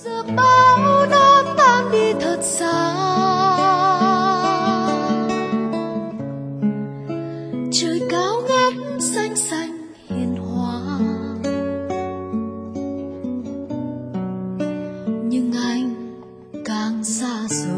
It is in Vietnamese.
Giờ bão đã tan đi thật xa, trời cao ngát xanh xanh hiền hòa, nhưng anh càng xa rồi.